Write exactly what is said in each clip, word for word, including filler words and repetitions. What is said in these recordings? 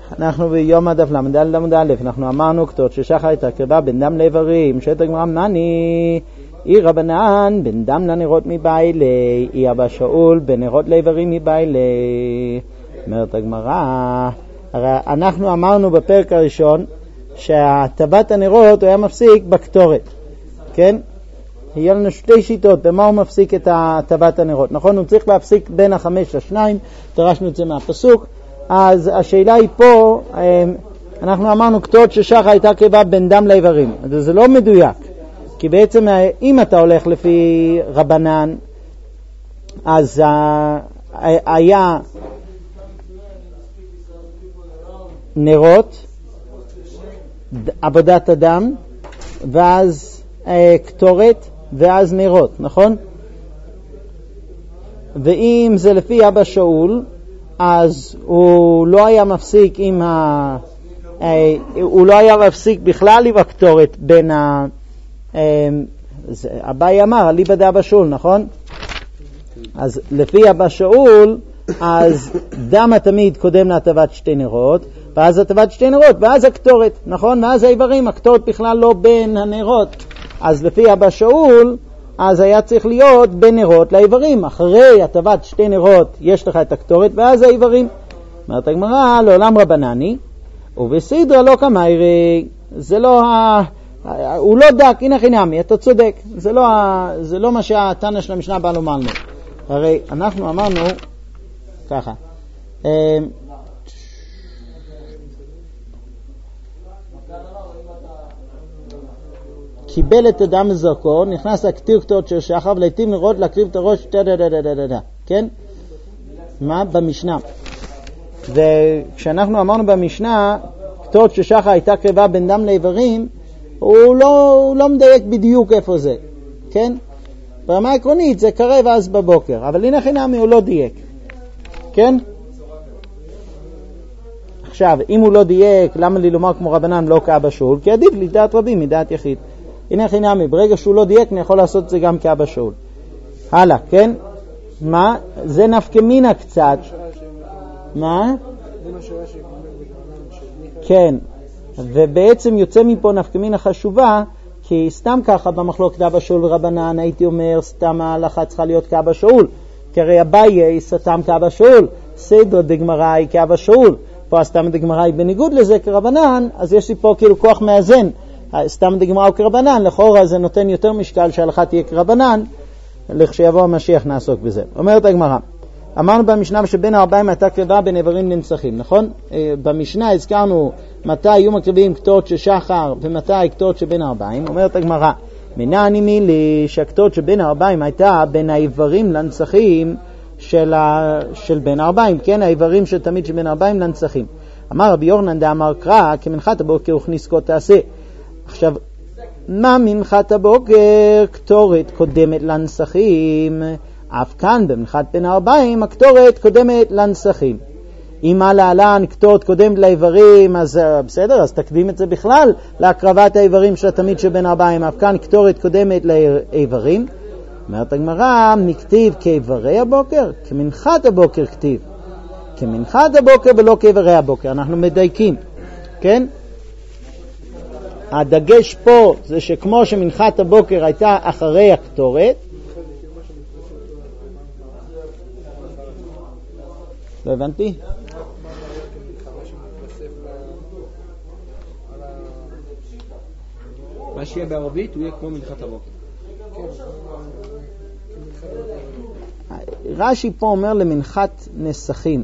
אנחנו ביום הדף למד למד א', אנחנו אמרנו כתות ששחר את הקרבה בין דם לאיברים, שאת הגמרא מני, אי רבנן בין דם לנרות מבעילי, אי אבא שאול בין נרות לאיברים מבעילי. אומרת הגמרא, הרי אנחנו אמרנו בפרק הראשון שהטבת הנרות הוא היה מפסיק בקטורת, כן? יהיה לנו שתי שיטות, במה הוא מפסיק את הטבת הנרות. נכון, הוא צריך להפסיק בין החמש לשניים, דרשנו את זה מהפסוק. אז השאלה היא פה, אנחנו אמרנו כתות ששחר הייתה קרבה בין דם לאיברים. אז זה לא מדויק, כי בעצם אם אתה הולך לפי רבנן, אז היה נרות, עבודת הדם, ואז קטורת, ואז נרות, נכון? ואם זה לפי אבא שאול, אז הוא לא היה מפסיק עם ה... הוא לא היה מפסיק בכלל עם הקטורת בין ה... אביי אמר, ליבא דאבא שאול, נכון? אז לפי אבא שאול, אז דם התמיד קודם להטבת שתי נרות, ואז הטבת שתי נרות, ואז הקטורת, נכון? ואז האיברים, הקטורת בכלל לא בין הנרות. אז לפי אבא שאול, אז היה צריך להיות בין נרות לאיברים. אחרי הטבת שתי נרות יש לך את הקטורת, ואז האיברים. אומרת הגמרא, לעולם רבנני, ובסדרה לא כמיירי, זה לא ה... הוא לא דק, הנה חינמי, אתה צודק. זה לא, ה... זה לא מה שהתנא של המשנה בא לומר לנו. הרי אנחנו אמרנו ככה, קיבל את הדם מזרקו, נכנס להקטיר קטורת של שחר, ולעיתים לראות להקריב את הראש, כן? מה? במשנה. וכשאנחנו אמרנו במשנה, קטורת של שחר הייתה קרבה בין דם לאיברים, הוא לא, הוא לא מדייק בדיוק איפה זה, כן? ברמה העקרונית זה קרב אז בבוקר, אבל הנה חינמי הוא לא דייק, כן? עכשיו, אם הוא לא דייק, למה לי לומר כמו רבנן לא כאבא שאול? כי עדיף לי דעת רבים מדעת יחיד. הנה חינמי, ברגע שהוא לא דייק, אני יכול לעשות את זה גם כאבא שאול. הלאה, כן? מה? זה נפקא מינה קצת. מה? כן. ובעצם יוצא מפה נפקא מינה חשובה, כי סתם ככה במחלוקת אבא שאול ורבנן, הייתי אומר, סתם ההלכה צריכה להיות כאבא שאול. כי הרי אביי סתם כאבא שאול, סדר דגמרא היא כאבא שאול. פה סתם דגמרא היא בניגוד לזה כרבנן, אז יש לי פה כאילו כוח מאזן. סתם דגמרא הוא כרבנן, לכאורה זה נותן יותר משקל שההלכה תהיה כרבנן, לכשיבוא המשיח נעסוק בזה. אומרת הגמרא, אמרנו במשנה שבין הארבעים הייתה קרבה בין איברים לנצחים, נכון? במשנה הזכרנו מתי היו מקריבים קטורת של שחר ומתי קטורת שבין הארבעים. אומרת הגמרא, מנעני מילי שהקטורת שבין הארבעים הייתה בין האיברים לנצחים של, ה... של בין הארבעים, כן? האיברים שתמיד שבין הארבעים לנצחים. אמר רבי יוחנן דאמר קרא, כמנחת הבוקר וכניס כה תעשה. עכשיו, מה מנחת הבוקר? קטורת קודמת לנצחים. אף כאן במנחת בין הארבעים, הקטורת קודמת לנצחים. אם על העלן קטורת קודמת לאיברים, אז בסדר, אז תקדים את זה בכלל להקרבת האיברים של התמיד שבין הארבעים. אף כאן קטורת קודמת לאיברים. אומרת הגמרא, מכתיב כאיברי הבוקר? כמנחת הבוקר כתיב. כמנחת הבוקר ולא כאיברי הבוקר. אנחנו מדייקים, כן? הדגש פה זה שכמו שמנחת הבוקר הייתה אחרי הקטורת, לא הבנתי? מה שיהיה בערבית הוא יהיה כמו מנחת הבוקר. רש"י פה אומר למנחת נסחים.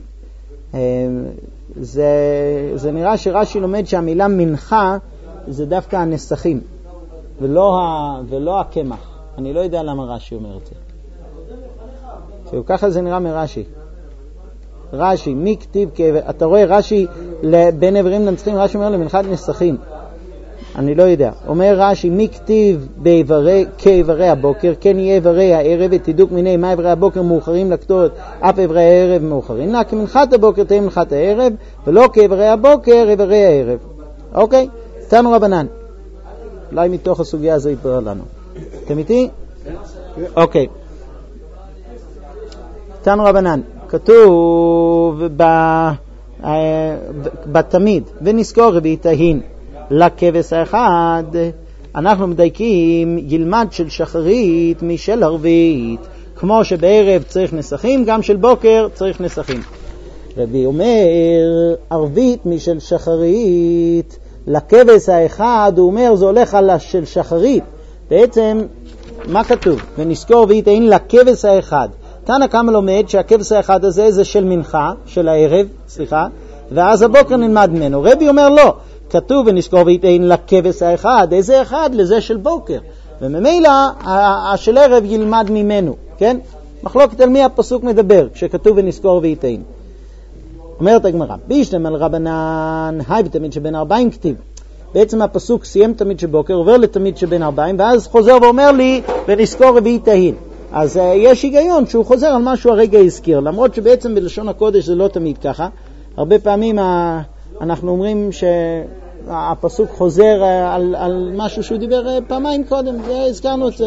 זה, זה נראה שרש"י לומד שהמילה מנחה זה דווקא הנסחים ולא, ה, ולא הקמח. אני לא יודע למה רש"י אומר את זה. כאילו, ככה זה נראה מרש"י. רש"י, מי כתיב, אתה רואה רש"י בין איברים לנצחים, רש"י אומר למנחת נסחים. אני לא יודע. אומר רש"י, מי כתיב באיברי, כאיברי הבוקר, כן יהיה איברי הערב, ותדוק מיני מה איברי הבוקר מאוחרים לקטורת, אף איברי הערב מאוחרים. לה, כמנחת הבוקר תהיה מנחת הערב, ולא כאיברי הבוקר, איברי הערב. אוקיי? תנו רבנן. אולי מתוך הסוגיה הזו יתברר לנו. אתם איתי? אוקיי. תנו רבנן. כתוב ב... בתמיד, ונזכור רבי תהין לכבש האחד, אנחנו מדייקים ילמד של שחרית משל ערבית, כמו שבערב צריך נסחים, גם של בוקר צריך נסחים. רבי אומר ערבית משל שחרית לכבש האחד, הוא אומר זה הולך על של שחרית. בעצם מה כתוב? ונזכור רבי תהין לכבש האחד. תנא קמא לומד שהכבש האחד הזה זה של מנחה, של הערב, סליחה, ואז הבוקר נלמד ממנו. רבי אומר לא, כתוב ונזכור רבי תהין לכבש האחד, איזה אחד? לזה של בוקר, וממילא השל ערב ילמד ממנו, כן? מחלוקת על מי הפסוק מדבר כשכתוב ונזכור רבי תהין. אומרת הגמרא, בישלם על רבנן, היי בתמיד שבין ארבעים כתיב. בעצם הפסוק סיים תמיד שבוקר, עובר לתמיד שבין ארבעים, ואז חוזר ואומר לי ונזכור רבי תהין. אז uh, יש היגיון שהוא חוזר על משהו הרגע הזכיר, למרות שבעצם בלשון הקודש זה לא תמיד ככה. הרבה פעמים uh, אנחנו אומרים שהפסוק חוזר uh, על, על משהו שהוא דיבר uh, פעמיים קודם, והזכרנו את זה.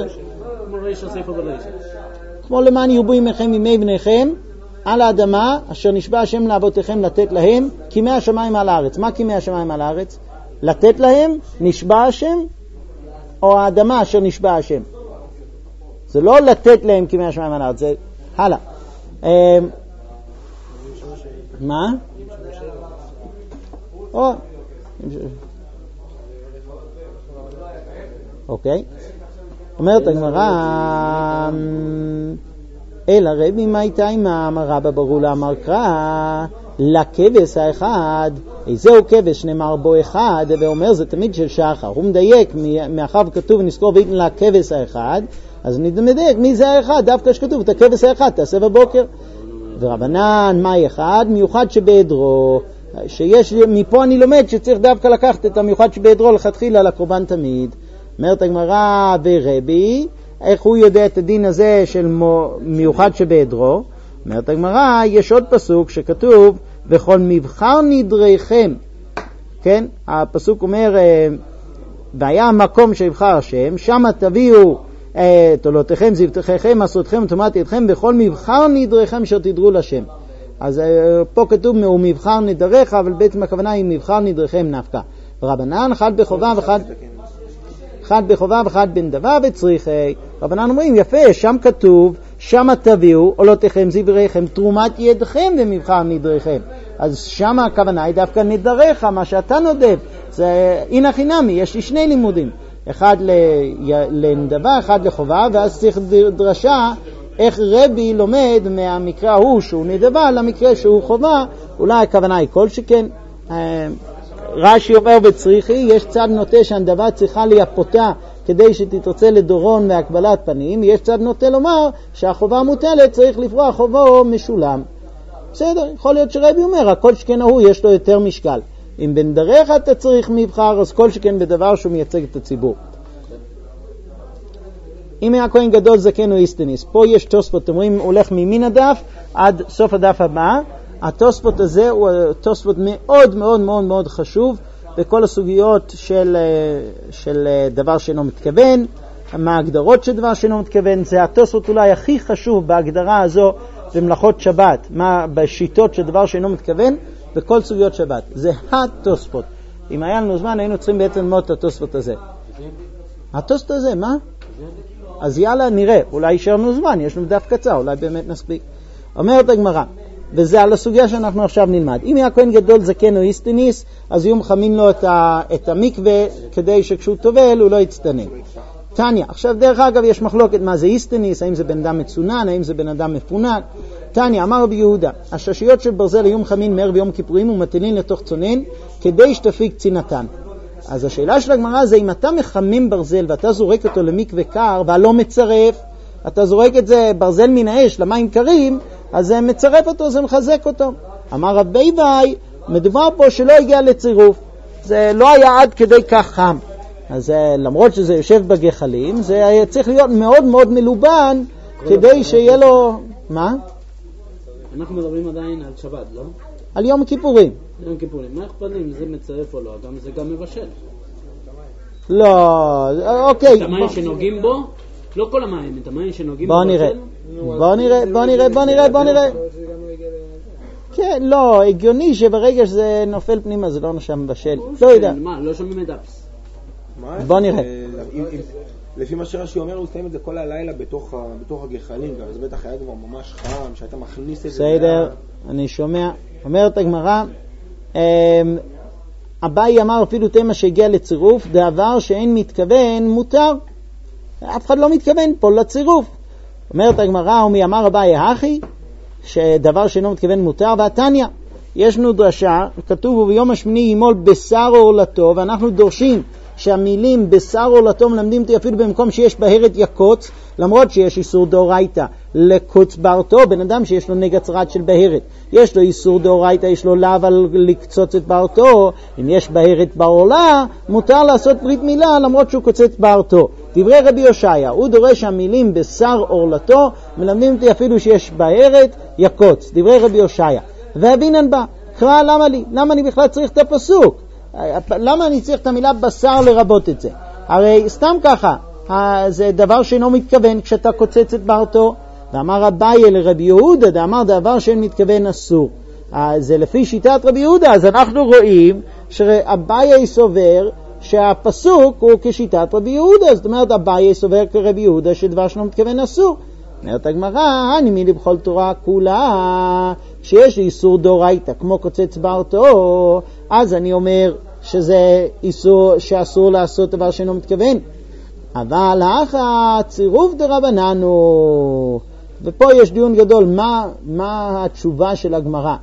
כמו למען ירבו ימיכם ימי בניכם על האדמה אשר נשבע השם לאבותיכם לתת להם כימי השמיים על הארץ. מה כימי השמיים על הארץ? לתת להם נשבע השם, או האדמה אשר נשבע השם? זה לא לתת להם כימי השמיים על הארץ, זה הלאה. מה? או אוקיי, אומרת הגמרא אלא רבי מה הייתה עם הרבא ברולה אמר קרא לכבש האחד, איזהו כבש נאמר בו אחד, ואומר זה תמיד של שחר. הוא מדייק מאחר וכתוב נזכור ואיתן לכבש האחד, אז נדייק מי זה האחד, דווקא שכתוב את הכבש האחד תעשה בבוקר. ורבנן מה אחד? מיוחד שבעדרו, שיש מפה אני לומד שצריך דווקא לקחת את המיוחד שבעדרו לכתחילה לקורבן תמיד. אומרת הגמרא ורבי איך הוא יודע את הדין הזה של מיוחד שבעדרו? אומרת הגמרא יש עוד פסוק שכתוב וכל מבחר נדריכם, כן? הפסוק אומר והיה המקום שיבחר השם שם תביאו תולותיכם זבחיכם מסעותיכם וטומאת ידכם בכל מבחר נדריכם אשר תדרו לשם. אז פה כתוב הוא מבחר נדריך, אבל בעצם הכוונה היא מבחר נדריכם נפקא. רבנן אחד בחובה ואחד אחד בחובה ואחד בן דבר וצריכי. רבנן אומרים יפה, שם כתוב שם תביאו עולותיכם זבריכם תרומת ידכם במבחר נדריכם. אז שם הכוונה היא דווקא נדריך, מה שאתה נודב. זה הנה חינמי, יש לי שני לימודים, אחד לנדבה, אחד לחובה, ואז צריך דרשה איך רבי לומד מהמקרה ההוא שהוא נדבה למקרה שהוא חובה. אולי הכוונה היא כל שכן. רש"י אומר בצריכי יש צד נוטה שהנדבה צריכה ליפותה כדי שתתרצה לדורון והקבלת פנים, יש צד נוטה לומר שהחובה מוטלת צריך לפרוע חובו משולם. בסדר, יכול להיות שרבי אומר הכל שכן ההוא יש לו יותר משקל, אם בנדריך אתה צריך מבחר אז כל שכן בדבר שהוא מייצג את הציבור. אם היה כהן גדול זקן או איסטניס, פה יש תוספות, אומרים הולך ממין הדף עד סוף הדף הבא. התוספות הזה הוא תוספות מאוד מאוד מאוד מאוד חשוב בכל הסוגיות של, של דבר שאינו מתכוון, מה ההגדרות של דבר שאינו מתכוון. זה התוספות אולי הכי חשוב בהגדרה הזו במלאכות שבת, מה בשיטות של דבר שאינו מתכוון בכל סוגיות שבת. זה התוספות. אם היה לנו זמן היינו צריכים בעצם ללמוד את התוספות הזה. התוספות הזה, מה? אז יאללה נראה, אולי יישאר לנו זמן, יש לנו דף קצר, אולי באמת נספיק. אומרת הגמרא, וזה על הסוגיה שאנחנו עכשיו נלמד. אם היה כהן גדול זקן או איסטניס, אז יהיו מחמים לו את, ה, את המקווה כדי שכשהוא טובל הוא לא יצטנן. תניא, עכשיו דרך אגב יש מחלוקת מה זה איסטניס, האם זה בן אדם מצונן, האם זה בן אדם מפונק. תניא, אמר רבי יהודה, הששיות של ברזל היו מחמים מערב יום כיפורים ומטילין לתוך צונן כדי שתפיק צינתן. אז השאלה של הגמרא זה אם אתה מחמם ברזל ואתה זורק אותו למקווה קר והלא מצרף, אתה זורק את זה ברזל מן האש למים קרים, אז זה מצרף אותו, זה מחזק אותו. אמר רבי וי, מדובר פה שלא הגיע לצירוף, זה לא היה עד כדי כך חם. אז למרות שזה יושב בגחלים, זה צריך להיות מאוד מאוד מלובן כדי שיהיה לו... מה? אנחנו מדברים עדיין על שבת, לא? על יום כיפורים. יום כיפורים. מה אכפת לי אם זה מצרף או לא? גם זה גם מבשל. לא, אוקיי. את המים שנוגעים בו? לא כל המים, את המים שנוגעים בו. בוא נראה. בוא נראה, בוא נראה, בוא נראה, בוא נראה. כן, לא, הגיוני שברגע שזה נופל פנימה זה לא נשם בשל. לא יודע. מה, לא שומעים את אפס. בוא נראה. לפי מה שרש"י אומר, הוא סיים את זה כל הלילה בתוך הגחלים, אז בטח היה כבר ממש חם, שאתה מכניס את זה. בסדר, אני שומע. אומרת הגמרא, אביי אמר אפילו תמה שהגיע לצירוף, דבר שאין מתכוון מותר. אף אחד לא מתכוון פה לצירוף. אומרת הגמרא, ומי אמר אביי האחי, שדבר שאינו מתכוון מותר, והתניא, יש לנו דרשה, כתוב וביום השמיני ימול בשר עורלתו, ואנחנו דורשים שהמילים בשר עורלתו מלמדים אותי אפילו במקום שיש בהרת יקוץ, למרות שיש איסור דאורייתא לקוץ ברתו, בן אדם שיש לו נגע צרת של בהרת, יש לו איסור דאורייתא, יש לו לאו על לקצוץ את ברתו, אם יש בהרת בעורלה, מותר לעשות ברית מילה למרות שהוא קוצץ ברתו. דברי רבי יושעיה, הוא דורש שהמילים בשר עורלתו מלמדים אותי אפילו שיש בהרת יקוץ. דברי רבי יושעיה. ואבינן בא, קרא למה לי? למה אני בכלל צריך את הפסוק? למה אני צריך את המילה בשר לרבות את זה? הרי סתם ככה, זה דבר שאינו מתכוון כשאתה קוצץ את ברתו. ואמר אביי לרבי יהודה, דאמר דבר שאין מתכוון אסור. זה לפי שיטת רבי יהודה, אז אנחנו רואים שאביי סובר שהפסוק הוא כשיטת רבי יהודה, זאת אומרת אביי סובר כרבי יהודה שדבר שאינו מתכוון אסור. אומרת הגמרא, אני מילי בכל תורה כולה, שיש לי איסור דאורייתא כמו קוצץ ברתו, אז אני אומר שזה איסור שאסור לעשות דבר שאינו מתכוון. אבל האחא צירוף דרבנן הוא, ופה יש דיון גדול, מה, מה התשובה של הגמרא?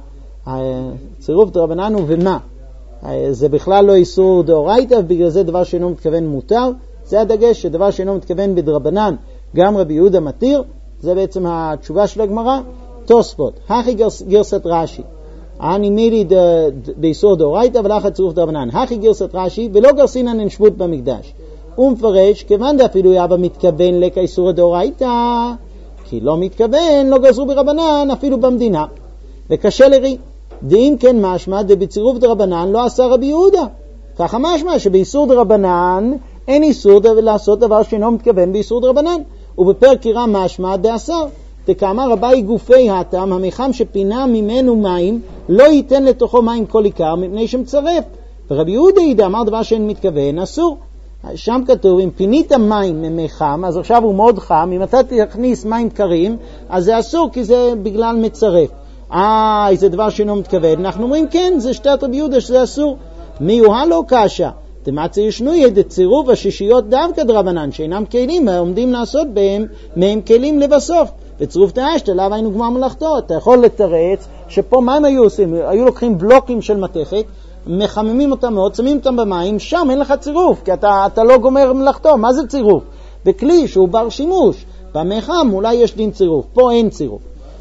צירוף דרבנן הוא ומה? זה בכלל לא איסור דאורייתא, ובגלל זה דבר שאינו מתכוון מותר. זה הדגש, שדבר שאינו מתכוון בדרבנן גם רבי יהודה מתיר. זה בעצם התשובה של הגמרא. תוספות, הכי גרסת רש"י, אני מילי באיסור דאורייתא ולאחר צירוף דרבנן. הכי גרסת רש"י, ולא גרסינן אין שבות במקדש. הוא מפרש, כיוון דאפילו יאבא מתכוון לק איסור דאורייתא, כי לא מתכוון, לא גזרו ברבנן אפילו במדינה. וקשה לרי, דאם כן משמע דבצירוף דרבנן לא עשה רבי יהודה. ככה משמע שבאיסור דרבנן אין איסור לעשות דבר שאינו מתכוון באיסור דרבנן. ובפרק קירא משמע דאסר. דקאמר אביי גופי הטעם, המחם שפינה ממנו מים, לא ייתן לתוכו מים כל עיקר, מפני שמצרף. ורבי יהודה ידע, אמר דבר שאין מתכוון, אסור. שם כתוב, אם פינית מים ממחם, אז עכשיו הוא מאוד חם, אם אתה תכניס מים קרים, אז זה אסור, כי זה בגלל מצרף. אה, זה דבר שאינו מתכוון. אנחנו אומרים, כן, זה שתת רבי יהודה שזה אסור. מיוהה לא קשה. תמצא ישנוי את צירוף השישיות דווקא דרבנן, שאינם כלים, ועומדים לעשות בהם, מהם כלים לבסוף. וצירוף תאשת, עליו היינו גמר מלאכתו. אתה יכול לתרץ שפה מה הם היו עושים? היו לוקחים בלוקים של מתכת, מחממים אותם מאוד, שמים אותם במים, שם אין לך צירוף, כי אתה, אתה לא גומר מלאכתו. מה זה צירוף? בכלי שהוא בר שימוש. במחם אולי יש דין צירוף, פה אין צירוף.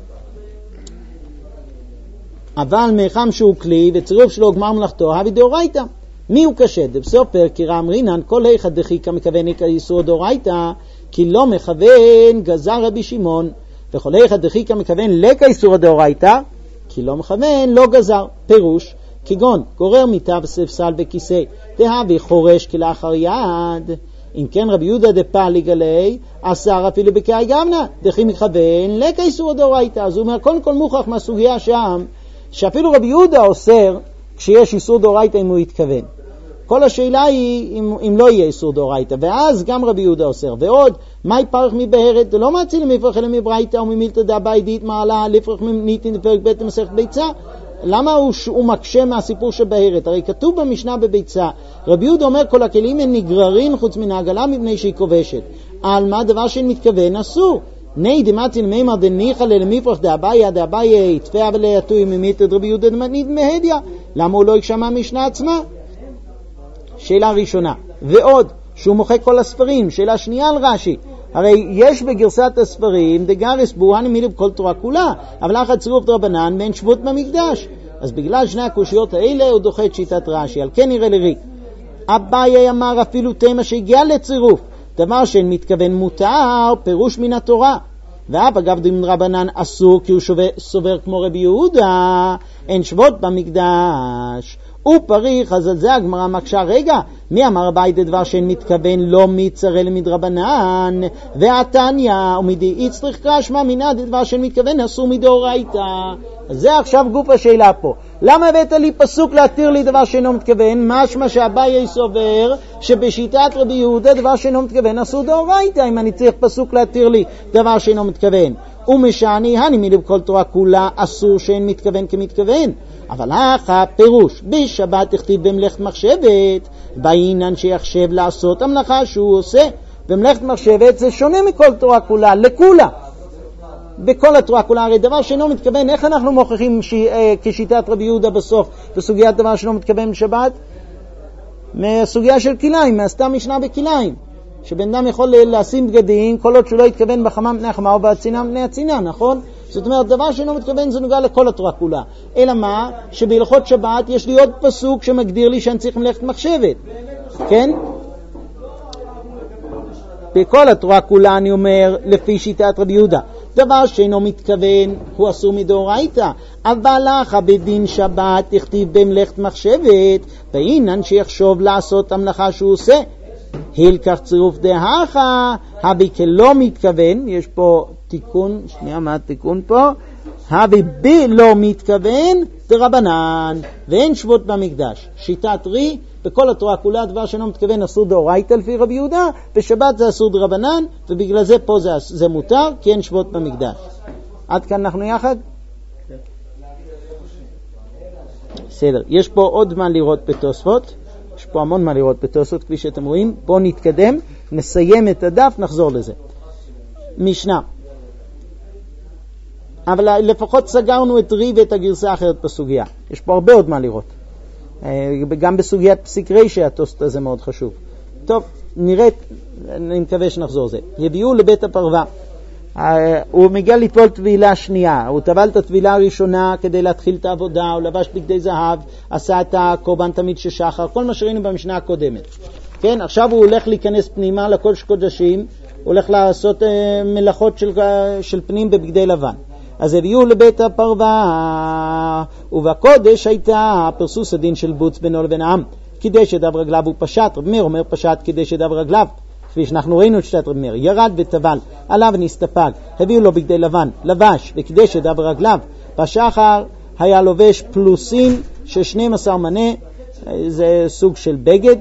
אבל מחם שהוא כלי, וצירוף שלו גמר מלאכתו, הביא דאורייתא. מי הוא קשה? דבסופר קירא אמרינן, כל איכא דחיקא מכוון איסור דאורייתא, כי לא מכוון גזר רבי שמעון. וכל איכא דחיקא מכוון לקא איסור דאורייתא, כי לא מכוון לא גזר. פירוש, כגון גורר מיטה וספסל בכיסא, דהבי חורש כלאחר יד. אם כן רבי יהודה דפליג עלי, אסר אפילו בקאי גמנא, דחי מכוון לקא איסור דאורייתא. אז הוא אומר, קודם כל מוכח מהסוגיה שם, שאפילו רבי יהודה אוסר כשיש איסור דאורייתא אם הוא יתכוון. כל השאלה היא אם, אם לא יהיה איסור דאורייתא, ואז גם רבי יהודה אוסר. ועוד, מהי פרח מבהרת? לא מציל מפרח אלא מברייתא וממילתא דאביי דאית מעלה לפרח מניתין בפרק ב' במסכת ביצה. למה הוא, הוא מקשה מהסיפור של בהרת? הרי כתוב במשנה בביצה, רבי יהודה אומר כל הכלים הם נגררים חוץ מן העגלה מפני שהיא כובשת. על מה דבר שאין מתכוון אסור? ני דמצין מימר דניחא למפרח דאביי דאביי תפיה ולייתוי ממילתא רבי יהודה דמנית מהדיה. למה הוא לא יקשמע משנה עצמה? שאלה ראשונה. ועוד, שהוא מוחק כל הספרים. שאלה שנייה על רש"י. הרי יש בגרסת הספרים דגרס בוהני מילי בכל תורה כולה, אבל אחת צירוף דרבנן ואין שבות במקדש. אז בגלל שני הקושיות האלה הוא דוחה את שיטת רש"י. על כן נראה לרי. אביי אמר אפילו תמה שהגיע לצירוף, דבר שאין מתכוון מותר, פירוש מן התורה. ואף אגב דין רבנן אסור כי הוא סובר כמו רבי יהודה, אין שבות במקדש. ופריך, אז על זה הגמרא מקשה, רגע, מי אמר הבית דבר שאין מתכוון לא מצרה למדרבנן, והתניא ומדי יצטרך קשמא מינא דבר שאין מתכוון אסור מדאורייתא. זה עכשיו גוף השאלה פה. למה הבאת לי פסוק להתיר לי דבר שאינו מתכוון? משמע שאביי סובר שבשיטת רבי יהודה דבר שאינו מתכוון אסור דאורייתא, אם אני צריך פסוק להתיר לי דבר שאינו מתכוון. ומשעני הני מילא בכל תורה כולה אסור שאין מתכוון כמתכוון. אבל אחא פירוש בשבת תכתיב במלאכת מחשבת בעינן שיחשב לעשות המלאכה שהוא עושה. במלאכת מחשבת זה שונה מכל תורה כולה, לכולה. בכל התורה כולה, הרי דבר שאינו מתכוון, איך אנחנו מוכיחים ש... כשיטת רבי יהודה בסוף בסוגיית דבר שאינו מתכוון בשבת? מהסוגיה של כיליים, מהסתם משנה בכיליים, שבן אדם יכול לשים בגדים כל עוד שהוא לא יתכוון בחמה מפני החמה או בצינה מפני הצינה, נכון? זאת אומרת, דבר שאינו מתכוון זה נוגע לכל התורה כולה. אלא מה? שבהלכות שבת יש לי עוד פסוק שמגדיר לי שאני צריך מלאכת מחשבת. כן? בכל התורה כולה אני אומר, לפי שיטת רבי יהודה, דבר שאינו מתכוון הוא אסור מדאורייתא, אבל אחא בדין שבת תכתיב במלאכת מחשבת, והינן שיחשוב לעשות המלאכה שהוא עושה. הילקח צירוף דהכה, הבי כלא מתכוון, יש פה תיקון, שנייה מה התיקון פה, הבי בי לא מתכוון דרבנן, ואין שבות במקדש. שיטת רי, בכל התורה כולה דבר שאינו מתכוון אסור דאורייתא לפי רבי יהודה, בשבת זה אסור דרבנן, ובגלל זה פה זה, זה מותר, כי אין שבות במקדש. עד כאן אנחנו יחד? בסדר, יש פה עוד מה לראות בתוספות, יש פה המון מה לראות בתוספות כפי שאתם רואים. בואו נתקדם, נסיים את הדף, נחזור לזה. משנה. אבל לפחות סגרנו את רי ואת הגרסה האחרת בסוגיה. יש פה הרבה עוד מה לראות. גם בסוגיית פסיק רשע התוספות הזה מאוד חשוב. טוב, נראה, אני מקווה שנחזור זה. יביאו לבית הפרווה. הוא מגיע לטבול טבילה שנייה, הוא טבל את הטבילה הראשונה כדי להתחיל את העבודה, הוא לבש בגדי זהב, עשה את הקורבן תמיד ששחר, כל מה שראינו במשנה הקודמת. כן, עכשיו הוא הולך להיכנס פנימה לקודש קודשים, הוא הולך לעשות אה, מלאכות של, של פנים בבגדי לבן. אז הביאו לבית הפרווה, ובקודש הייתה פרסוס הדין של בוץ בינו לבין העם, כדי שדב רגליו הוא פשט. רב מאיר אומר פשט כדי שדב רגליו, כפי שאנחנו ראינו את שיטת רב מאיר, ירד וטבל, עליו נסתפק, הביאו לו בגדי לבן, לבש, וכדי שדב רגליו. בשחר היה לובש פלוסין של שנים עשר מנה, זה סוג של בגד,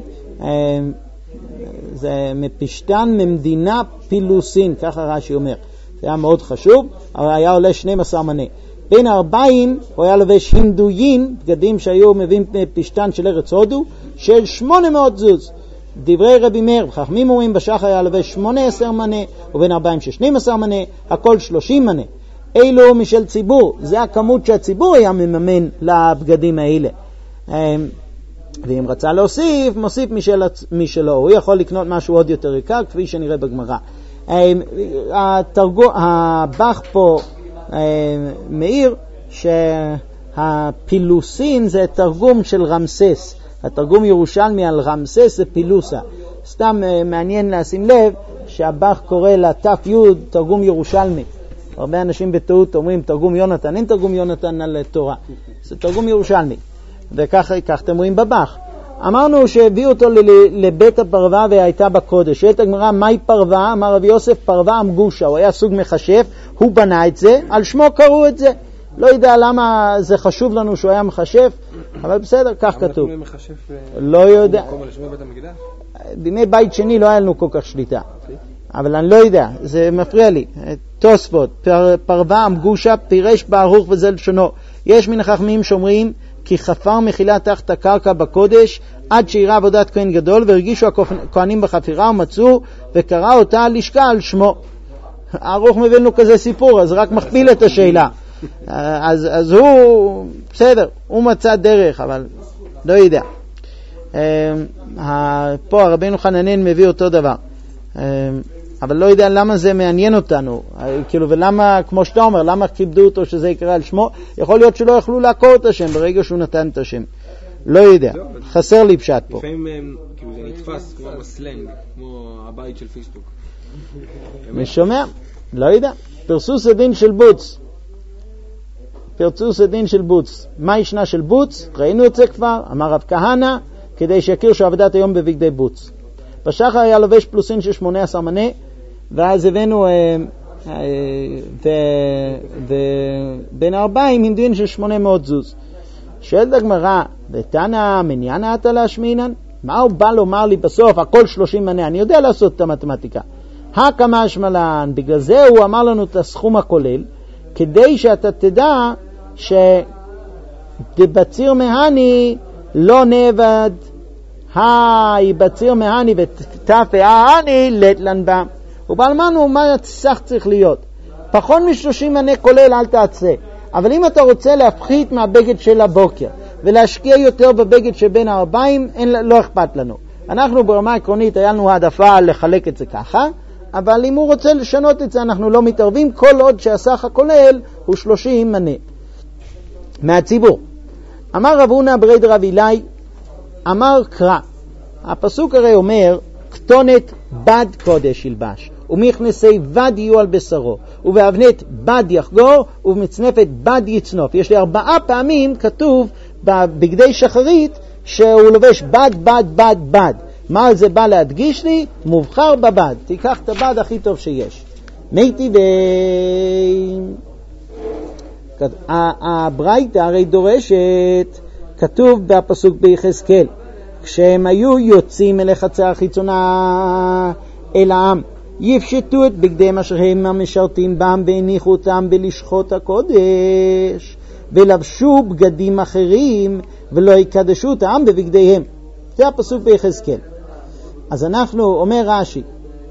זה מפשטן ממדינה פילוסין, ככה רש"י אומר. זה היה מאוד חשוב, אבל היה עולה שנים עשר מנה. בין ארבעים הוא היה לובש הינדויין, בגדים שהיו מביאים פשטן של ארץ הודו, של שמונה מאות זוז. דברי רבי מאיר, חכמים אומרים בשחר היה לובש שמונה עשר מנה, ובין ארבעים ששנים עשר מנה, הכל שלושים מנה. אילו משל ציבור, זה הכמות שהציבור היה מממן לבגדים האלה. ואם רצה להוסיף, מוסיף משל, משלו, הוא יכול לקנות משהו עוד יותר יקר, כפי שנראה בגמרא. התרגום, הבח פה מאיר שהפילוסין זה תרגום של רמסס, התרגום ירושלמי על רמסס זה פילוסה. סתם מעניין לשים לב שהבח קורא לתף יוד תרגום ירושלמי. הרבה אנשים בטעות אומרים תרגום יונתן, אין תרגום יונתן על תורה, זה תרגום ירושלמי, וכך אתם רואים בבח. אמרנו שהביאו אותו לבית הפרווה והייתה בקודש. שואלת הגמרא, מהי פרווה? אמר רבי יוסף, פרווה אמגושה, הוא היה סוג מחשף, הוא בנה את זה, על שמו קראו את זה. לא יודע למה זה חשוב לנו שהוא היה מחשף, אבל בסדר, כך כתוב. למה מחשף? לא יודע. במקום על שמו בית המקדש? בימי בית שני לא היה לנו כל כך שליטה. אבל אני לא יודע, זה מפריע לי. תוספות, פר, פרווה אמגושה, פירש בערוך וזה לשונו. יש מן החכמים שאומרים, כי חפר מחילה תחת הקרקע בקודש עד שיראה עבודת כהן גדול, והרגישו הכהנים בחפירה ומצאו וקרא אותה לשכה על שמו. הערוך מבין לו כזה סיפור, אז רק מכפיל את השאלה. אז, אז הוא, בסדר, הוא מצא דרך, אבל לא יודע. פה הרבינו חננאל מביא אותו דבר. אבל לא יודע למה זה מעניין אותנו, כאילו, ולמה, כמו שאתה אומר, למה כיבדו אותו שזה יקרא על שמו? יכול להיות שלא יכלו לעקור את השם ברגע שהוא נתן את השם. לא יודע, חסר לי פשט פה. לפעמים כאילו זה נתפס כמו בסלנג, כמו הבית של פייסבוק. משומע? לא יודע. פרסוס הדין של בוץ. פרסוס הדין של בוץ. מה ישנה של בוץ? ראינו את זה כבר, אמר רב כהנא, כדי שיכיר שעבודת היום בבגדי בוץ. בשחר היה לובש פלוסין של שמונה עשר מנה, ואז הבאנו ובין ארבעים עם דין של שמונה מאות זוז. שואלת הגמרא, ותנא מניינא אתה להשמינן? מה הוא בא לומר לי בסוף? הכל שלושים מנה. אני יודע לעשות את המתמטיקה. הכמה השמלן, בגלל זה הוא אמר לנו את הסכום הכולל, כדי שאתה תדע שבציר מהני לא נאבד, היי בציר מהני ותפה ההני לטלן בה. הוא בא למנו מה סך צריך להיות. פחות מ-שלושים מנה כולל אל תעשה. אבל אם אתה רוצה להפחית מהבגד של הבוקר ולהשקיע יותר בבגד שבין הארבעים, לא אכפת לנו. אנחנו ברמה עקרונית היה לנו העדפה לחלק את זה ככה, אבל אם הוא רוצה לשנות את זה אנחנו לא מתערבים, כל עוד שהסך הכולל הוא שלושים מנה מהציבור. אמר רב הונא ברי דרב אילאי, אמר קרא. הפסוק הרי אומר, כתונת בד קודש ילבש, ומכנסי בד יהיו על בשרו, ובאבנת בד יחגור, ובמצנפת בד יצנוף. יש לי ארבעה פעמים כתוב בבגדי שחרית שהוא לובש בד, בד, בד, בד. מה על זה בא להדגיש לי? מובחר בבד. תיקח את הבד הכי טוב שיש. מייטי ב... הברייתא הרי דורשת, כתוב בפסוק ביחזקאל, כשהם היו יוצאים אל החצר החיצונה אל העם, יפשטו את בגדיהם אשר הם המשרתים בם והניחו אותם בלשכות הקודש, ולבשו בגדים אחרים ולא יקדשו את העם בבגדיהם. זה הפסוק ביחזקאל. אז אנחנו, אומר רש"י,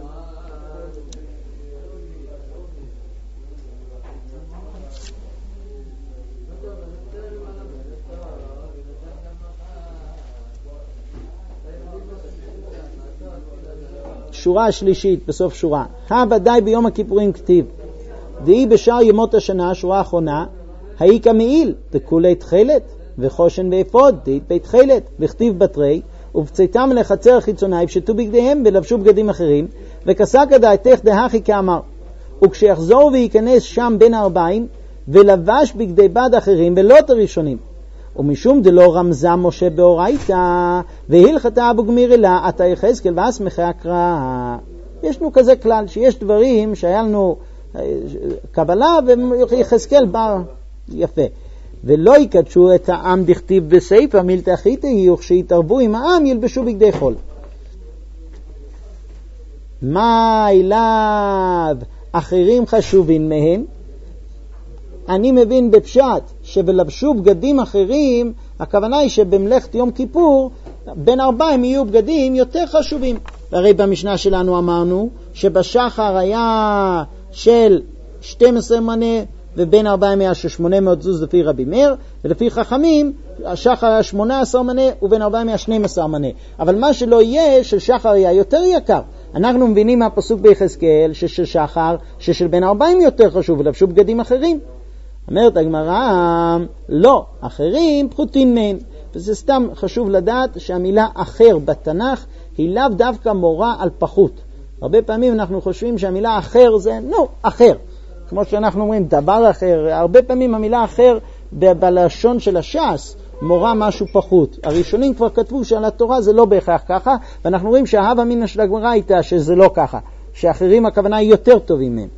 שורה השלישית בסוף שורה, הוודאי ביום הכיפורים כתיב, דהי בשאר ימות השנה, שורה האחרונה, היי כמעיל דכולי תחילת וחושן ואפוד, דהי בית תחילת וכתיב בתרי, ובצאתם לחצר החיצונה יפשטו בגדיהם ולבשו בגדים אחרים, וכסק דעתך דהכי כאמר. וכשיחזור וייכנס שם בין הארבעים, ולבש בגדי בד אחרים ולא את הראשונים. ומשום דלא רמזה משה באורייתא, והלכתה אבו גמיר אלה, אתה יחזקאל ואסמכי הקרא. יש לנו כזה כלל, שיש דברים שהיה לנו קבלה, ויחזקאל בא יפה. ולא יקדשו את העם דכתיב בספר מילתא חיתא, וכשיתערבו עם העם ילבשו בגדי חול. מה אליו אחרים חשובים מהם? אני מבין בפשט שבלבשו בגדים אחרים, הכוונה היא שבמלאכת יום כיפור בין ארבעים יהיו בגדים יותר חשובים. הרי במשנה שלנו אמרנו שבשחר היה של שתים עשרה מנה, ובין ארבעים היה של שמונה מאות זוז לפי רבי מאיר, ולפי חכמים השחר היה שמונה עשרה מנה ובין ארבעים היה שנים עשר מנה. אבל מה שלא יהיה, של שחר היה יותר יקר. אנחנו מבינים מהפסוק ביחזקאל ששל שחר ששל בין ארבעים יותר חשוב, ולבשו בגדים אחרים. אומרת הגמרא, לא, אחרים פחותים מהם. וזה סתם חשוב לדעת שהמילה אחר בתנ"ך היא לאו דווקא מורה על פחות. הרבה פעמים אנחנו חושבים שהמילה אחר זה, נו, אחר. כמו שאנחנו אומרים, דבר אחר. הרבה פעמים המילה אחר ב- בלשון של הש"ס מורה משהו פחות. הראשונים כבר כתבו שעל התורה זה לא בהכרח ככה, ואנחנו רואים שההווה אמינא של הגמרא הייתה שזה לא ככה. שאחרים הכוונה היא יותר טובים מהם.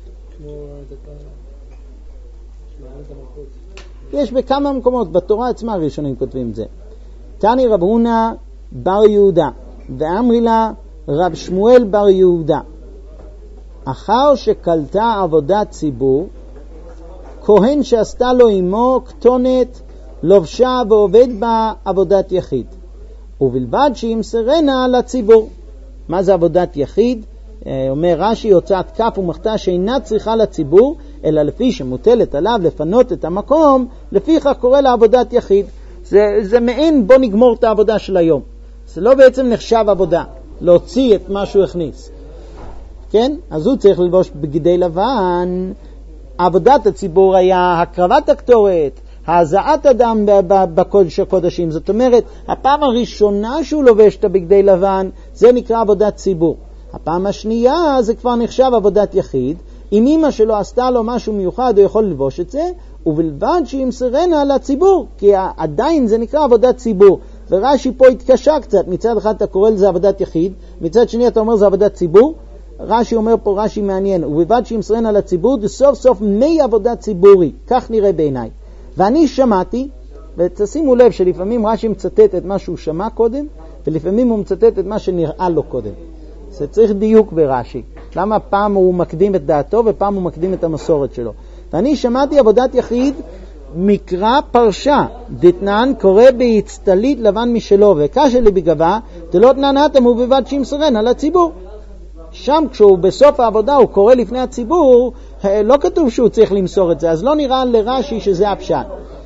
יש בכמה מקומות, בתורה עצמה הראשונים כותבים את זה. תני רב הונא בר יהודה, ואמרי לה רב שמואל בר יהודה, אחר שקלטה עבודת ציבור, כהן שעשתה לו עמו כתונת, לובשה ועובד בה עבודת יחיד, ובלבד שימסרנה לציבור. מה זה עבודת יחיד? אומר רש"י, הוצאת כף ומחתה שאינה צריכה לציבור, אלא לפי שמוטלת עליו לפנות את המקום, לפיכך קורא לעבודת יחיד. זה, זה מעין בוא נגמור את העבודה של היום. זה לא בעצם נחשב עבודה, להוציא את מה שהוא הכניס. כן? אז הוא צריך ללבוש בגדי לבן. עבודת הציבור היה הקרבת הקטורת, הזעת אדם בקודש הקודשים. זאת אומרת, הפעם הראשונה שהוא לובש את הבגדי לבן, זה נקרא עבודת ציבור. הפעם השנייה זה כבר נחשב עבודת יחיד. אם אמא שלו עשתה לו משהו מיוחד, הוא יכול ללבוש את זה, ובלבד שימסרנה לציבור, כי עדיין זה נקרא עבודת ציבור. ורש"י פה התקשה קצת, מצד אחד אתה קורא לזה עבודת יחיד, מצד שני אתה אומר זה עבודת ציבור. רש"י אומר פה, רש"י מעניין, ובלבד שימסרן על הציבור, סוף סוף מי עבודת ציבורי, כך נראה בעיניי. ואני שמעתי, ותשימו לב שלפעמים רש"י מצטט את מה שהוא שמע קודם, ולפעמים הוא מצטט את מה שנראה לו קודם. זה צריך דיוק ברש"י. למה פעם הוא מקדים את דעתו ופעם הוא מקדים את המסורת שלו. ואני שמעתי עבודת יחיד, מקרא פרשה, דתנן קורא בהצטלית לבן משלו, וקשה לי בגבה, תלות נענתם ובלבד שימסרן על הציבור. שם כשהוא בסוף העבודה הוא קורא לפני הציבור, לא כתוב שהוא צריך למסור את זה, אז לא נראה לרש"י שזה הפשט.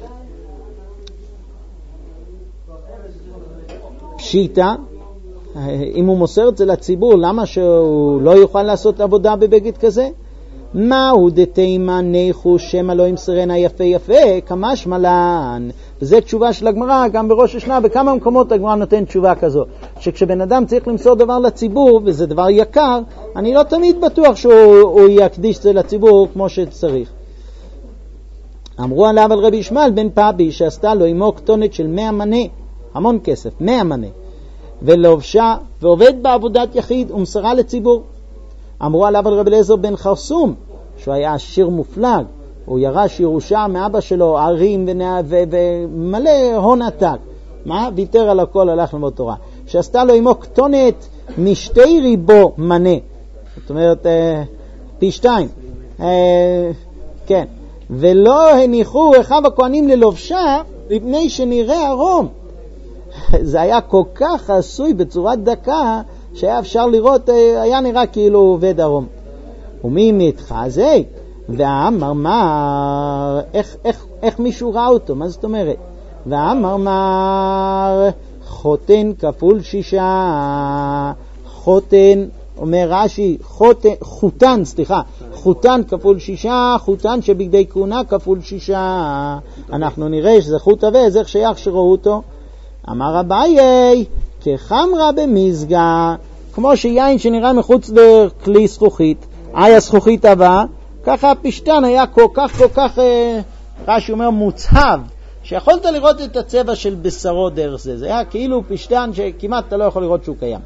פשיטה, אם הוא מוסר את זה לציבור, למה שהוא לא יוכל לעשות עבודה בבגד כזה? מהו דתימה ניחו שמה לא ימסרנה יפה יפה, כמש מלן. וזו תשובה של הגמרא, גם בראש השנה, בכמה מקומות הגמרא נותן תשובה כזו. שכשבן אדם צריך למסור דבר לציבור, וזה דבר יקר, אני לא תמיד בטוח שהוא יקדיש זה לציבור כמו שצריך. אמרו עליו על רבי ישמעאל בן פאבי, שעשתה לו עמו כתונת של מאה מנה, המון כסף, מאה מנה, ולובשה, ועובד בעבודת יחיד, ומסרה לציבור. אמרו עליו על רבי אליעזר בן חרסום, שהוא היה עשיר מופלג, הוא ירש ירושה מאבא שלו, ערים ומלא הון עתק. מה? ויתר על הכל, הלך ללמוד תורה. שעשתה לו עמו כתונת משתי ריבו מנה. זאת אומרת, פי שתיים. כן. ולא הניחו אחיו הכהנים ללובשה, מפני שנראה ערום. זה היה כל כך עשוי בצורת דקה, שהיה אפשר לראות, היה נראה כאילו עובד ערום. ומי מתחזק? ואמר מר, איך, איך, איך מישהו ראה אותו? מה זאת אומרת? ואמר מר, חותן כפול שישה, חותן, אומר רש"י, חותן, חותן, סליחה, חותן כפול שישה, חותן שבגדי כהונה כפול שישה. אנחנו נראה שזה חוט עבה, זה איך שייך שראו אותו. אמר אביי, כחמרה במזגה, כמו שיין שנראה מחוץ לכלי זכוכית, היה זכוכית עבה, ככה הפשטן היה כל כך כל כך, רש"י אומר, מוצהב, שיכולת לראות את הצבע של בשרו דרך זה. זה היה כאילו פשטן שכמעט אתה לא יכול לראות שהוא קיים.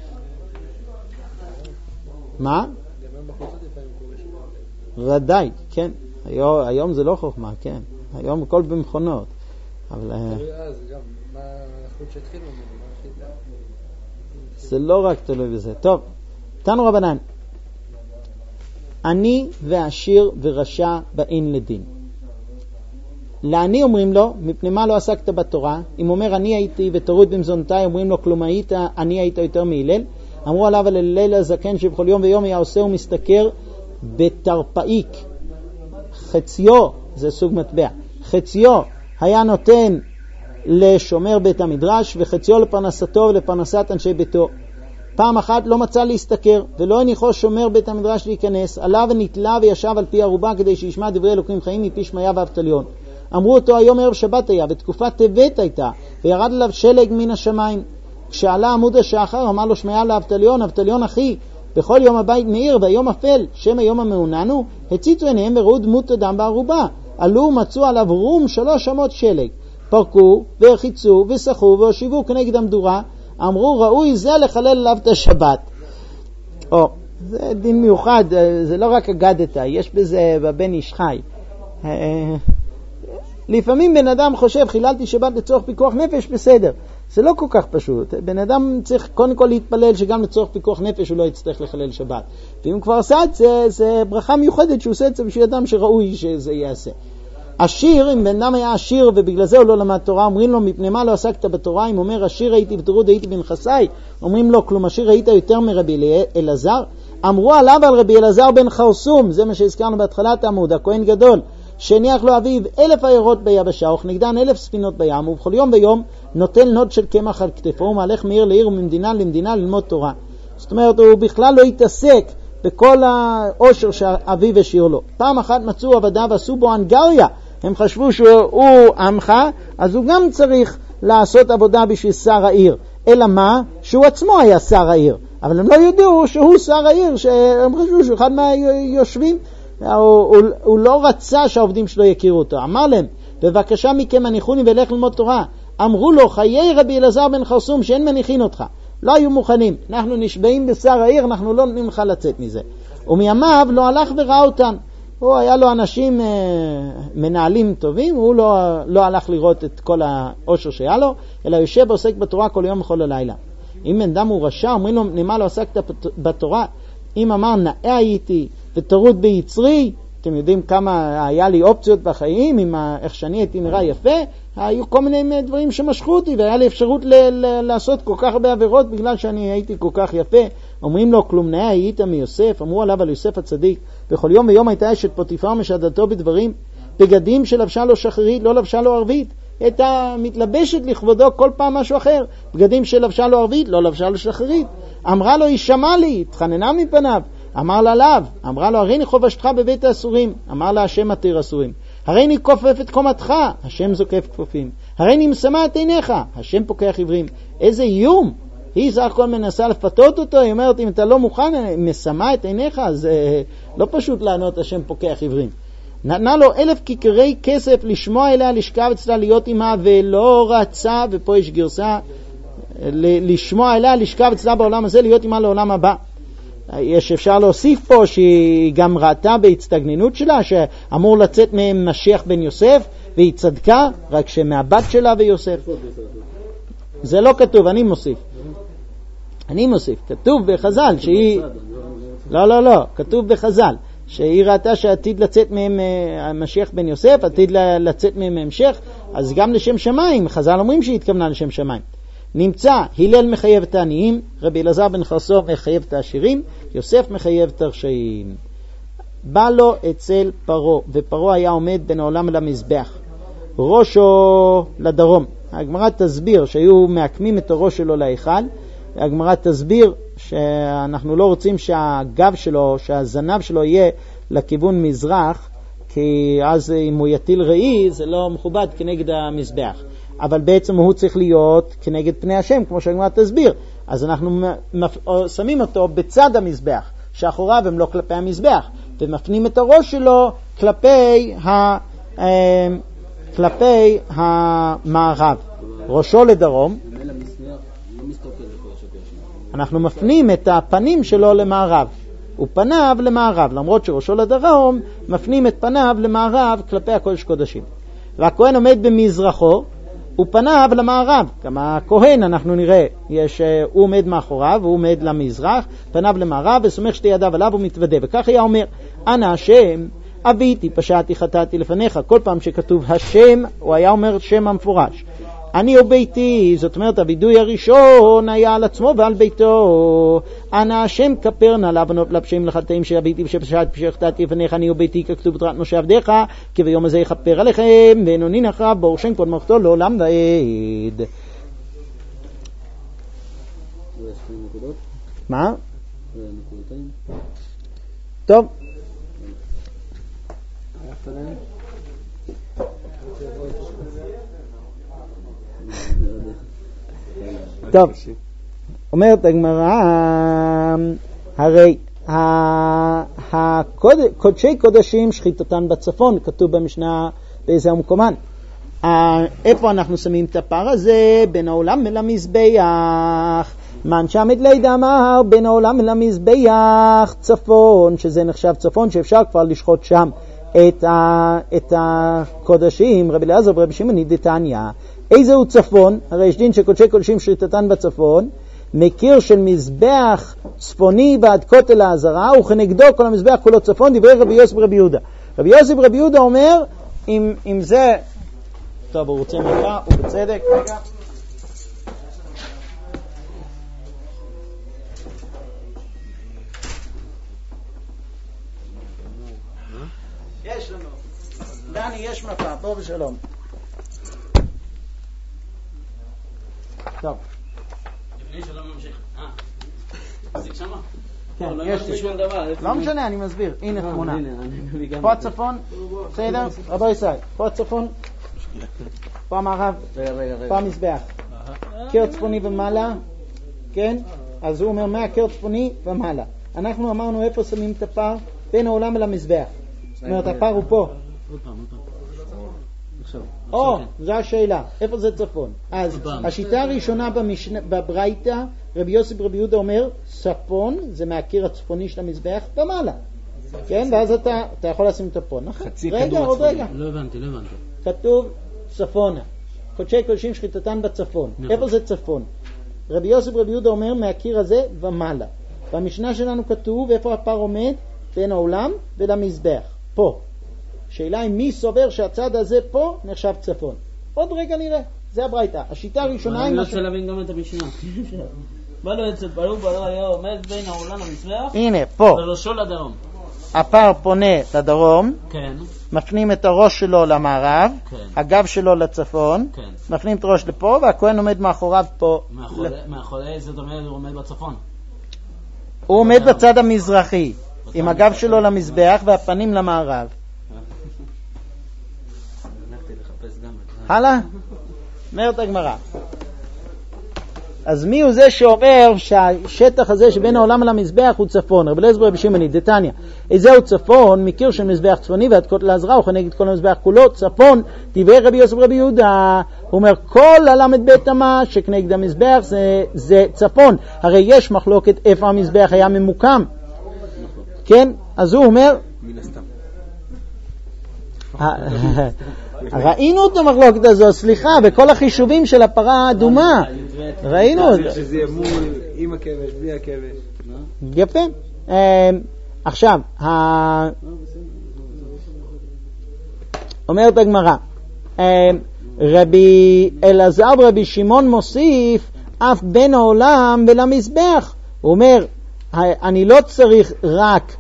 מה? ודאי, כן. היום, היום זה לא חוכמה, כן. היום הכל במכונות. אבל זה לא רק תלוי בזה. טוב, תנו רבנן. אני ועשיר ורשע באין לדין. לעני אומרים לו, מפני מה לא עסקת בתורה? אם אומר אני הייתי ותוריד במזונותיי, אומרים לו כלום היית, אני היית יותר מהילל. אמרו עליו על הלל הזקן שבכל יום ויום היה עושה ומשתכר בתרפאיק. חציו, זה סוג מטבע, חציו היה נותן לשומר בית המדרש וחציו לפרנסתו ולפרנסת אנשי ביתו. פעם אחת לא מצא להסתכר ולא הניחו שומר בית המדרש להיכנס, עליו ונתלה וישב על פי ערובה כדי שישמע דברי אלוקים חיים מפי שמעיה ואבטליון. אמרו אותו היום ערב שבת היה ותקופת טבת הייתה וירד עליו שלג מן השמיים. כשעלה עמוד השחר אמר לו שמעיה לאבטליון, אבטליון אחי, בכל יום הבית מאיר והיום אפל, שם היום המעוננו, הציצו עיניהם וראו דמות אדם בערובה, עלו ומצאו עליו רום שלוש אמות שלג, פרקו והרחיצו וסחו והושיבו כנגד המדורה, אמרו ראוי זה לחלל עליו את השבת. או, זה דין מיוחד, זה לא רק אגדתה, יש בזה בבן איש חי. לפעמים בן אדם חושב חיללתי שבת לצורך פיקוח נפש, בסדר, זה לא כל כך פשוט. בן אדם צריך קודם כל להתפלל שגם לצורך פיקוח נפש הוא לא יצטרך לחלל שבת, ואם כבר עשה את זה, זה ברכה מיוחדת שהוא עושה את זה בשביל אדם שראוי שזה יעשה. עשיר, אם בן אדם היה עשיר ובגלל זה הוא לא למד תורה, אומרים לו מפני מה לא עסקת בתורה? אם אומר עשיר הייתי בתרוד הייתי בנכסי, אומרים לו כלום עשיר היית יותר מרבי אלעזר. אמרו עליו על רבי אלעזר בן חרסום, זה מה שהזכרנו בהתחלת העמוד, הכהן גדול, שהניח לו אביו אלף עיירות ביבשה וכנגדן אלף ספינות בים, ובכל יום ויום נוטל נוד של קמח על כתפו ומהלך מעיר לעיר וממדינה למדינה ללמוד תורה. זאת אומרת, הוא בכלל לא התעסק בכל העושר שאביו השאיר לו. פעם אחת מצאו עבדיו ועשו בו אנגריה, הם חשבו שהוא עמך, אז הוא גם צריך לעשות עבודה בשביל שר העיר. אלא מה? שהוא עצמו היה שר העיר. אבל הם לא ידעו שהוא שר העיר, שהם חשבו שהוא אחד מהיושבים. הוא, הוא, הוא לא רצה שהעובדים שלו יכירו אותו. אמר להם, בבקשה מכם הניחוני ולך ללמוד תורה. אמרו לו, חיי רבי אלעזר בן חרסום שאין מניחין אותך. לא היו מוכנים. אנחנו נשבעים בשר העיר, אנחנו לא נותנים לך לצאת מזה. ומימיו לא הלך וראה אותן. הוא היה לו אנשים אה, מנהלים טובים, הוא לא, לא הלך לראות את כל העושר שהיה לו, אלא יושב ועוסק בתורה כל יום וכל הלילה. אם בן אדם הוא רשע, אומרים לו, נמה לא עסקת בתורה? אם אמר, נאה הייתי וטרוד ביצרי, אתם יודעים כמה היה לי אופציות בחיים, עם איך שאני הייתי נראה יפה, היו כל מיני דברים שמשכו אותי, והיה לי אפשרות ל- ל- לעשות כל כך הרבה עבירות, בגלל שאני הייתי כל כך יפה. אומרים לו, כלום נאה היית מיוסף, אמרו עליו על יוסף הצדיק, בכל יום ויום הייתה אשת פוטיפר משדתו בדברים, בגדים שלבשה לו שחרית, לא לבשה לו ערבית, הייתה מתלבשת לכבודו כל פעם משהו אחר, בגדים שלבשה לו ערבית, לא לבשה לו שחרית. אמרה לו, היא שמעה לי, התחננה מפניו, אמר לה לאו, אמרה לו, הרי אני חובשתך בבית האסורים, אמר לה, השם מתיר אסורים, הרי אני כופף את קומתך, השם זוקף כפופים, הרי אני מסמה את עיניך, השם פוקח עברים. איזה איום! היא סך הכל מנסה לפתות אותו, היא אומרת, אם אתה לא מוכן, מסמה את עיניך, אז אה, לא פשוט לענות, השם פוקח עברים. נתנה לו אלף כיכרי כסף לשמוע אליה, לשכב אצלה, להיות עמה, ולא רצה, ופה יש גרסה, לשמוע אליה, לשכב אצלה בעולם הזה, להיות עמה לעולם הבא. יש אפשר להוסיף פה שהיא גם ראתה בהצטגנינות שלה שאמור לצאת מהם משיח בן יוסף, והיא צדקה, רק שמהבת שלה ויוסף. זה לא כתוב, אני מוסיף. אני מוסיף. כתוב בחז"ל שהיא... לא, לא, לא. כתוב בחז"ל שהיא ראתה שעתיד לצאת מהם משיח בן יוסף, עתיד לצאת מהם המשך, אז גם לשם שמיים. חז"ל אומרים שהיא התכוונה לשם שמיים. נמצא, הלל מחייב את העניים, רבי אלעזר בן חרסום מחייב את העשירים, יוסף מחייב את הרשעים. בא לו אצל פרו, ופרו היה עומד בין העולם למזבח, ראשו לדרום. הגמרא תסביר שהיו מעקמים את הראש שלו להיכל, הגמרא תסביר שאנחנו לא רוצים שהגב שלו, שהזנב שלו יהיה לכיוון מזרח, כי אז אם הוא יטיל ראי זה לא מכובד כנגד המזבח. אבל בעצם הוא צריך להיות כנגד פני השם, כמו שהגמרא תסביר. אז אנחנו שמים אותו בצד המזבח, שאחוריו הם לא כלפי המזבח, ומפנים את הראש שלו כלפי, ה, כלפי המערב. ראשו לדרום. אנחנו מפנים את הפנים שלו למערב. הוא פניו למערב, למרות שראשו לדרום, מפנים את פניו למערב כלפי הקודש קודשים. והכהן עומד במזרחו, הוא פניו למערב. גם הכהן אנחנו נראה, יש, הוא עומד מאחוריו, הוא עומד למזרח, פניו למערב, וסומך שתי ידיו עליו ומתוודה. וכך היה אומר, אנא השם, אביתי, פשעתי, חטאתי לפניך. כל פעם שכתוב השם, הוא היה אומר שם המפורש. אני וביתי, זאת אומרת, הבידוי הראשון היה על עצמו ועל ביתו. אנא השם כפר נא לעוונות לפשעים לחטאים שהביתי ושפשעתי ושחטאתי לפניך, אני וביתי ככתוב בתורת משה עבדיך, כי ביום הזה יכפר עליכם, ונונין אחריו ברוך שם כבוד מלכותו לעולם ועד. מה? טוב. טוב, אומרת הגמרא, הרי הקודשי קודשים שחיטתן בצפון, כתוב במשנה באיזה המקומן. איפה אנחנו שמים את הפער הזה? בין העולם אל המזבח. מן שעמד לידע אמר בין העולם אל המזבח צפון, שזה נחשב צפון שאפשר כבר לשחוט שם את, ה, את הקודשים. רבי אלעזר ורבי שמעון דתניא, איזה הוא צפון? הרי יש דין שקודשי קודשים שחיטתן בצפון, מקיר של מזבח צפוני ועד כותל העזרה, וכנגדו כל המזבח כולו צפון, דברי רבי יוסף ורבי יהודה. רבי יוסף ורבי יהודה אומר, אם, אם זה... טוב, הוא רוצה מכה, הוא בצדק. רגע. יש לנו. דני, יש מפה, בוא ושלום. טוב. לפני שלא ממשיך. אה. אז שמה? כן, יש לי. לא משנה, אני מסביר. הנה תמונה. פה הצפון, בסדר? רבו ישראל, פה הצפון, פה המערב, פה המזבח. קיר צפוני ומעלה, כן? אז הוא אומר מהקיר צפוני ומעלה. אנחנו אמרנו איפה שמים את הפער בין העולם אל המזבח. זאת אומרת, הפער הוא פה. או, זו השאלה, איפה זה צפון? אז השיטה הראשונה בברייתא, רבי יוסי ברבי יהודה אומר, צפון זה מהקיר הצפוני של המזבח ומעלה. כן, ואז אתה יכול לשים את הפון, נכון? רגע, עוד רגע. לא הבנתי, לא הבנתי. כתוב צפונה, קודשי קודשים שחיטתן בצפון. איפה זה צפון? רבי יוסי ברבי יהודה אומר, מהקיר הזה ומעלה. במשנה שלנו כתוב, איפה הפר עומד? בין העולם ולמזבח. פה. שאלה היא מי סובר שהצד הזה פה נחשב צפון. עוד רגע נראה, זה הברייתא. השיטה הראשונה... אני רוצה להבין גם את המשנה. מה לא יצאת ברור ברור היה עומד בין העולם למזבח? הנה, פה. וראשו לדרום. הפר פונה לדרום, כן. מפנים את הראש שלו למערב, כן. הגב שלו לצפון, כן. מפנים את הראש לפה, והכהן עומד מאחוריו פה. מאחורי, מאחורי זאת אומרת הוא עומד בצפון. הוא עומד בצד המזרחי, עם הגב שלו למזבח והפנים למערב. הלאה? אומרת הגמרא. אז מי הוא זה שאומר שהשטח הזה שבין העולם למזבח הוא צפון? רבי אליעזר ברבי שמעון דתניא. איזהו צפון? מקיר של מזבח צפוני ועד כותל העזרה וכנגד כל המזבח כולו צפון. דברי רבי יוסף ברבי יהודה. הוא אומר כל הלמד בית אמה שכנגד המזבח זה, זה צפון. הרי יש מחלוקת איפה המזבח היה ממוקם. כן? אז הוא אומר... מן הסתם. ראינו את המחלוקת הזו, סליחה, בכל החישובים של הפרה האדומה. ראינו את זה. שזה יהיה מול, עם הכבש, בלי הכבש. יפה. עכשיו, אומרת הגמרא, רבי אלעזר ורבי שמעון מוסיף, אף בין העולם ולמזבח. הוא אומר, אני לא צריך רק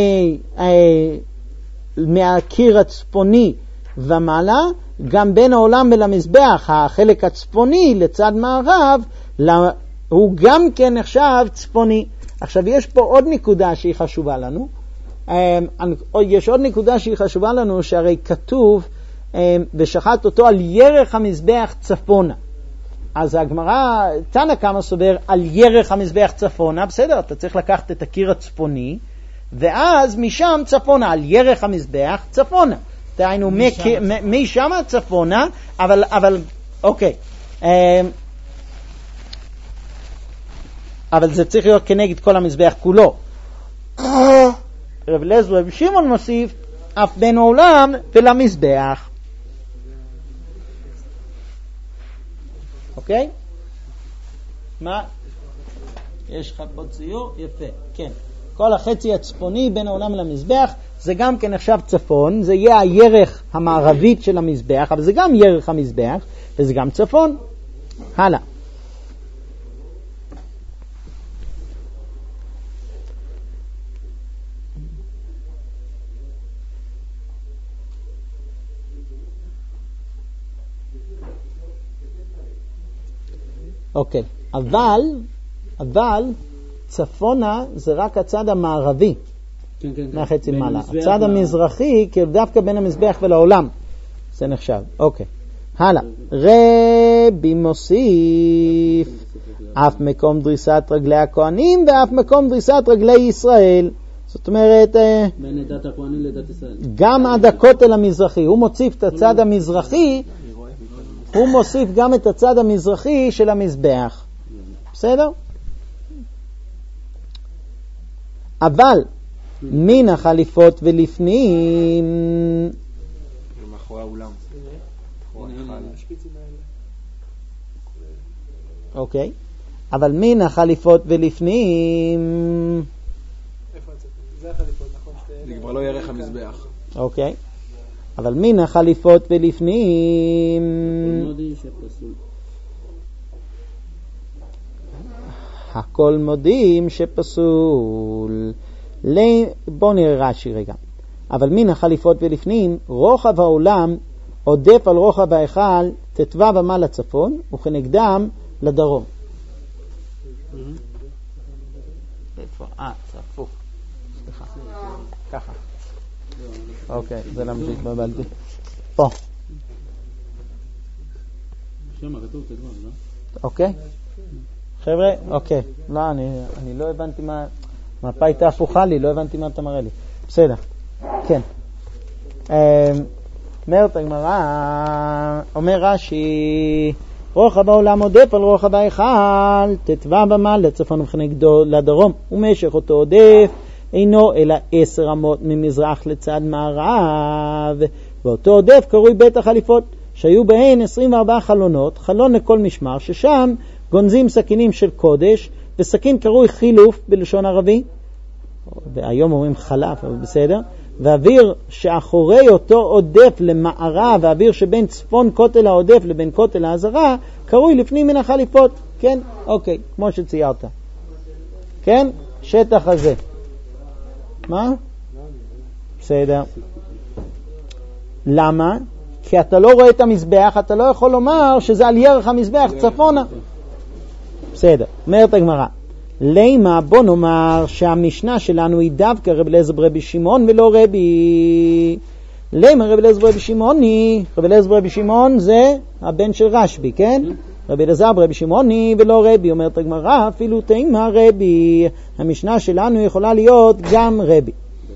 מהקיר הצפוני ומעלה, גם בין העולם ולמזבח, החלק הצפוני לצד מערב, הוא גם כן נחשב צפוני. עכשיו יש פה עוד נקודה שהיא חשובה לנו, יש עוד נקודה שהיא חשובה לנו, שהרי כתוב ושחט אותו על ירך המזבח צפונה. אז הגמרא, תנא קמא סובר על ירך המזבח צפונה, בסדר, אתה צריך לקחת את הקיר הצפוני, ואז משם צפונה, על ירך המזבח צפונה. דהיינו, משם צפונה, אבל, אבל, אוקיי. אבל זה צריך להיות כנגד כל המזבח כולו. רב אליעזר ורבי שמעון מוסיף, אף בין העולם ולמזבח. אוקיי? מה? יש לך פה ציור? יפה, כן. כל החצי הצפוני בין העולם למזבח, זה גם כן נחשב צפון, זה יהיה הירך המערבית של המזבח, אבל זה גם ירך המזבח, וזה גם צפון. הלאה. אוקיי, אבל, אבל, צפונה זה רק הצד המערבי, כן, כן, כן. מהחצי מעלה. הצד המזרחי, כאילו דווקא בין המזבח ולעולם, זה נחשב. אוקיי, הלאה. רבי מוסיף, אף מקום דריסת רגלי הכהנים, ואף מקום דריסת רגלי ישראל. זאת אומרת, בין דת הכהנים לדת ישראל. גם עד הכותל המזרחי. הוא מוסיף את הצד המזרחי, הוא מוסיף גם את הצד המזרחי של המזבח. בסדר? אבל מן החליפות ולפנים, מאחורי האולם. אוקיי. אבל מן החליפות ולפנים, איפה זה החליפות, נכון? זה כבר לא ירך המזבח. אוקיי. אבל מן החליפות ולפנים, הכל מודים שפסול. בואו נראה רש"י רגע. אבל מן החליפות ולפנים, רוחב העולם עודף על רוחב ההיכל תתו ומה לצפון, וכנגדם לדרום. איפה? אה, זה הפוך. סליחה. ככה. אוקיי, זה למה שהתבלבלתי. פה. שם כתוב תתו, לא? אוקיי. חבר'ה, אוקיי. לא, אני, אני לא הבנתי מה... המפה הייתה הפוכה לי, לא הבנתי מה אתה מראה לי. בסדר. כן. אומרת הגמרא, אומר רש"י, רוחב העולם עודף על רוחב ההיכל, תתבע במה לצפון ובכנגדו לדרום, ומשך אותו עודף אינו אלא עשר אמות ממזרח לצד מערב, ואותו עודף קרוי בית החליפות, שהיו בהן עשרים וארבעה חלונות, חלון לכל משמר, ששם גונזים סכינים של קודש, וסכין קרוי חילוף בלשון ערבי, והיום אומרים חלף, אבל בסדר, והאוויר שאחורי אותו עודף למערב, והאוויר שבין צפון כותל העודף לבין כותל העזרה, קרוי לפנים מן החליפות. כן? אוקיי, כמו שציירת. כן? שטח הזה. מה? בסדר. למה? כי אתה לא רואה את המזבח, אתה לא יכול לומר שזה על ירך המזבח צפונה. בסדר. אומרת הגמרא, לימה, בוא נאמר שהמשנה שלנו היא דווקא רבי אליעזר ברבי שמעון ולא רבי. לימה רבי אליעזר ברבי שמעוני, רבי אליעזר ברבי שמעון זה הבן של רשב"י, כן? רבי אליעזר ברבי שמעוני ולא רבי. אומרת הגמרא, אפילו תימה רבי, המשנה שלנו יכולה להיות גם רבי.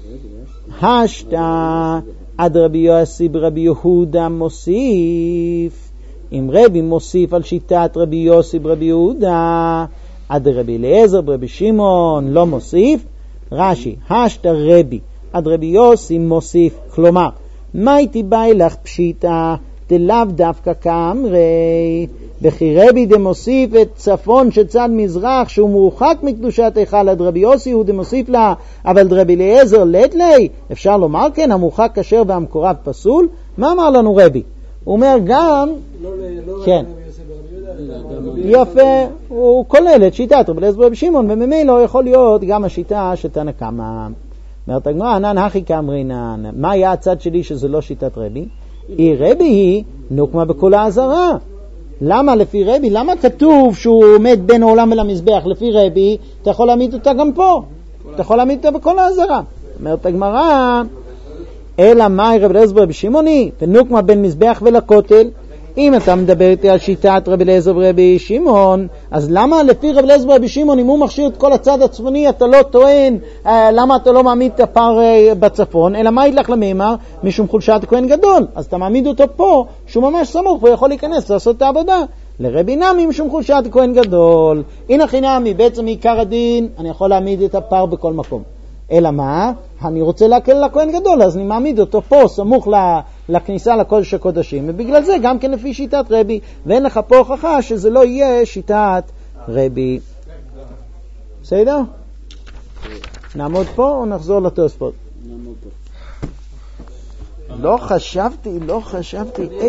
השתא עד רבי יוסי ברבי יהודה מוסיף, אם רבי מוסיף על שיטת רבי יוסי ברבי יהודה, עד רבי אליעזר ברבי שמעון לא מוסיף. רש"י, השתא רבי עד רבי יוסי מוסיף, כלומר מה הייתי באי לך פשיטה דלאו דווקא כאמרי, בכי רבי דמוסיף את צפון שצד מזרח שהוא מורחק מקדושת היכל, עד רבי יוסי הוא דמוסיף לה, אבל רבי אליעזר לית לי, אפשר לומר כן המורחק כשר והמקורב פסול. מה אמר לנו רבי? הוא אומר גם לא לא כן רבי יפה, הוא כולל את שיטת רבי אליעזר ברבי שמעון, וממילא לא יכול להיות גם השיטה שתנא קמא. אומרת הגמרא, ענן הכי כאמרינן, מה היה הצד שלי שזה לא שיטת רבי? היא רבי היא נוקמה בכל העזרה. למה לפי רבי? למה כתוב שהוא עומד בין העולם ולמזבח? לפי רבי אתה יכול להעמיד אותה גם פה, אתה יכול להעמיד אותה בכל העזרה. אומרת הגמרא, אלא מהי רבי אליעזר ברבי שמעוני ונוקמה בין מזבח ולכותל. אם אתה מדבר איתי על שיטת רבי אליעזר ברבי שמעון, אז למה לפי רבי אליעזר ברבי שמעון, אם הוא מכשיר את כל הצד הצפוני, אתה לא טוען, אה, למה אתה לא מעמיד את הפר אה, בצפון, אלא מה ידלך למימר? משום חולשת כהן גדול. אז אתה מעמיד אותו פה, שהוא ממש סמוך, הוא יכול להיכנס לעשות את העבודה. לרבי נמי משום חולשת כהן גדול. הנה חינמי, בעצם עיקר הדין, אני יכול להעמיד את הפר בכל מקום. אלא מה? אני רוצה להקל לכהן גדול, אז אני מעמיד אותו פה, סמוך לכניסה לקודש הקודשים, ובגלל זה גם כן לפי שיטת רבי, ואין לך פה הוכחה שזה לא יהיה שיטת רבי. בסדר? נעמוד פה או נחזור לתוספות? נעמוד פה. לא חשבתי, לא חשבתי.